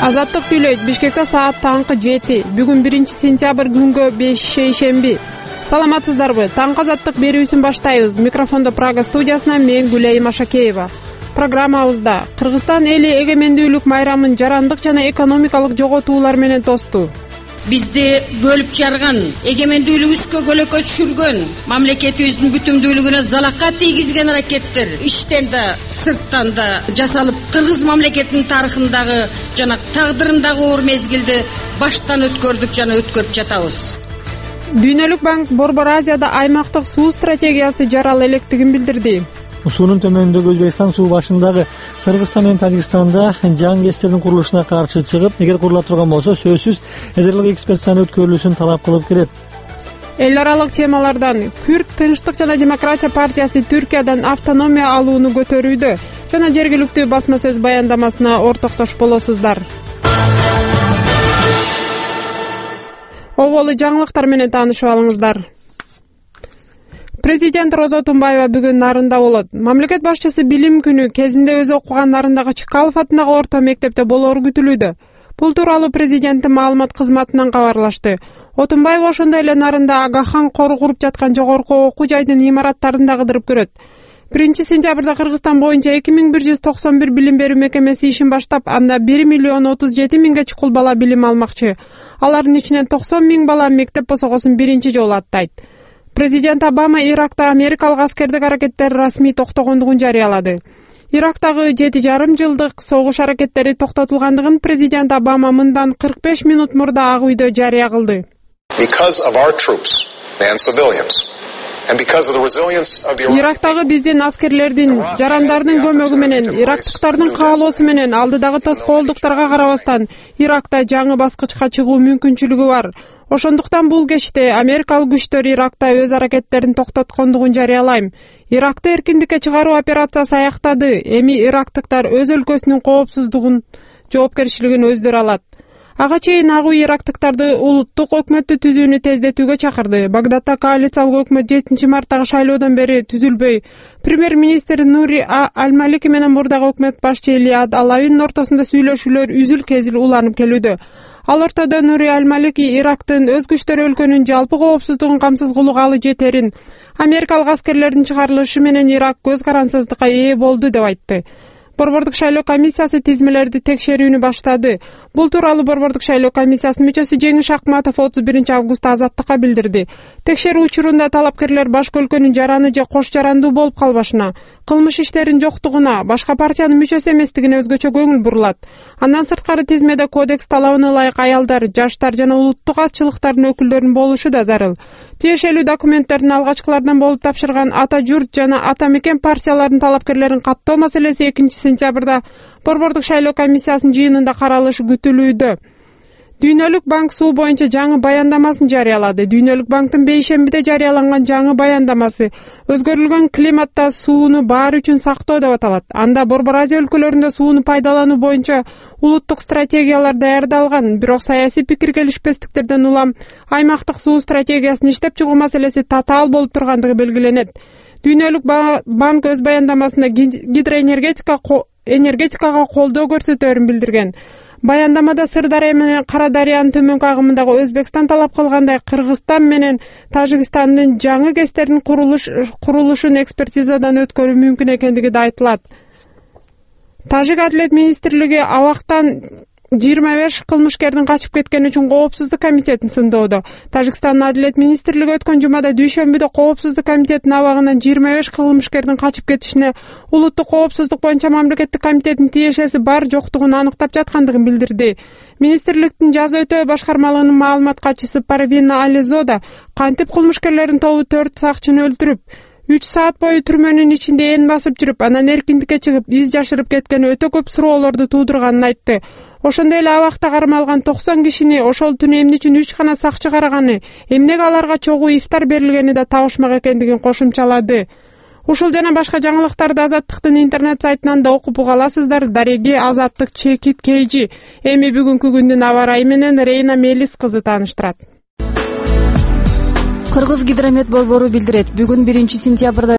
Азаттык сүйлөйт. Бишкекте саат таңкы 7. Бүгүн 1-сентябрь күнгө 5 шейшемби. Саламатсыздарбы? Таңкы азаттык берүүсүн баштайбыз. Микрофондо Прага студиясынан мен Гүлайым Ашакеева. Программабызда Кыргызстан эли эгемендүүлүк майрамын жарандык жана экономикалык жоготуулар менен тосту. Бизди бөлүп жарган, эгемендүүлүгүбүзгө көлөкө түшүргөн, мамлекетибиздин бүтүндүүлүгүнө залакка тийгизген аракеттер иштен да, сырттан да жасалып, кыргыз мамлекетинин тарыхындагы жана тагдырындагы оор мезгилди баштан өткөрдүк жана өткөрүп жатабыз. Дүйнөлүк банк Борбор Азияда аймактык суу стратегиясы жарала электигин билдирди. Суунун төмөнүндөгү Өзбекстан суу башындагы Кыргызстан менен Тажикстанда жаңы ГЭСтердин курулушуна каршы чыгып, эгер курула турган болсо, сөзсүз эдерлик эксперт саны өткөрүлүшүн талап кылып келет. Эл аралык темалардан Күрд Тынчтык жана демократия партиясы Түркиядан автономия алууну көтөрүүдө жана жергиликтүү басма сөз баяндамасына ортоктош болосуздар. Оболу жаңылыктар менен таанышып алыңыздар. Президент Роза Тумбаева бүгүн Нарында болот. Мамлекет башчысы билим күнү кезинде өзү окуган Нарындагы Чыкалов атындагы орто мектепте болоору күтүлүүдө. Бул тууралуу президенттин маалымат кызматынан кабарлашты. Отунбаев ошондой эле Нарында Агахан кору куруп жаткан жогорку окуу жайдын имараттарын да кыдырып көрөт. 1-сентябрда Кыргызстан боюнча 2191 билим берүү мекемеси ишин баштап, анда 1,37,000 чукул бала билим алмакчы. Алардын ичинен 90,000 бала мектеп босогосун биринчи жолу аттайт. Президент Обама Иракта америкалык аскердик аракеттер расмий токтогондугун жарыялады. Ирактагы 7,5 жылдык согуш аракеттери токтотулгандыгын президент Обама мындан 45 минут мурда Ак үйдө жарыя кылды. Ирактагы биздин аскерлердин, жарандардын көмөгү менен, ирактыктардын каалоосу менен алдыдагы тоскоолдуктарга карабастан Иракта жаңы баскычка чыгуу мүмкүнчүлүгү бар. Ошондуктан бул кечте америкалык күчтөр Иракта өз аракеттерин токтоткондугун жарыялайм. Иракты эркиндикке чыгаруу операциясы аяктады. Эми ирактыктар өз өлкөсүнүн коопсуздугун, жоопкерчилигин өздөрү алат. Ага чейин Ак үй ирактыктарды улуттук өкмөттү түзүүнү тездетүүгө чакырды. Багдадда коалициялык өкмөт 7 марттагы шайлоодон бери түзүлбөй, премьер-министр Нури Аль-Малики менен мурдагы өкмөт башчы Илиад Алавинин ортосунда сүйлөшүүлөр үзүл-кезил уланып келүүдө. Ал ортодо Нури Аль-Малики Ирактын өз күчтөрү өлкөнүн жалпы коопсуздугун камсыз кылууга жетерин, америкалык аскерлердин чыгарылышы менен Ирак көз карансыздыкка ээ болду деп айтты. Борбордук шайлоо комиссиясы тизмелерди текшерүүнү баштады. Бул тууралуу Борбордук шайлоо комиссиясынын мүчөсү Жеңиш Акматов 31 августта Азаттыкка билдирди. Текшерүү учурунда талапкерлер башка өлкөнүн жараны же кош жарандуу болуп калбашына, кылмыш иштерин жоктугуна, башка партиянын мүчөсү эместигине өзгөчө көңүл бурулат. Андан сырткары тизмеде кодекс талабына ылайык аялдар, жаштар жана улуттук азчылыктардын өкүлдөрүнүн болушу да зарыл. Тиешелүү документтердин алгачкылардан болуп тапшырган Ата журт жана Ата мекен партияларынын талапкерлерин каттоо маселеси 2-сентябрда Борбордук шайлоо комиссиясынын жыйынында каралышы күтүлүүдө. Дүйнөлүк банк суу боюнча жаңы баяндамасын жарыялады. Дүйнөлүк банктын бейшембиде жарыяланган жаңы баяндамасы өзгөрүлгөн климатта сууну баары үчүн сактоо деп аталат. Анда Борбор Азия өлкөлөрүндө сууну пайдалануу боюнча улуттук стратегиялар даярдалган, бирок саясий пикир келишпестиктерден улам аймактык суу стратегиясын иштеп чыгуу маселеси татаал болуп тургандыгы белгиленет. Дүйнөлүк банк өз баяндамасында энергетикага колдоо көрсөтөөрүн билдирген. Баяндамада Сырдария менен Кара Дарыянын төмөнкү агымындагы Өзбекстан талап кылгандай Кыргызстан менен Тажикстандын жаңы ГЭСтердин курулушун экспертизадан өткөрүү мүмкүн экендиги да айтылат. Тажик Адилет министрлиги абактан 25 кылмышкердин качып кеткени үчүн коопсуздук комитетин сындоодо. Тажикстандын Адилет министрлиги өткөн жумада дүйшөмбүдө коопсуздук комитетинин абагынан 25 кылмышкердин качып кетишине улуттук коопсуздук боюнча мамлекеттик комитеттин тиешеси бар жоктугун аныктап жаткандыгын билдирди. Министрликтин жаза өтөө башкармалыгынын маалымат катчысы Парвина Ализода кантип кылмышкерлердин тобу 4 сакчыны өлтүрүп, 3 саат бою түрмөнүн ичинде эн басып жүрүп, анан эркиндикке чыгып, из жашырып кеткени өтө көп суроолорду туудурганын айтты. Ошондой эле абакта кармалган 90 кишини ошол түнү эмне үчүн 3 гана сакчы караганы, эмнеге аларга чогуу ифтар берилгени да табышмак экендигин кошумчалады. Ушул жана башка жаңылыктарды Азаттыктын интернет сайтынан да окуп уга аласыздар. Дареги Азаттык Чекит Кейжи. Эми бүгүнкү күндүн аба ырайы менен Рейна Мелис кызы тааныштырат. Кыргыз гидромет борбору билдирет, бүгүн 1-сентябрда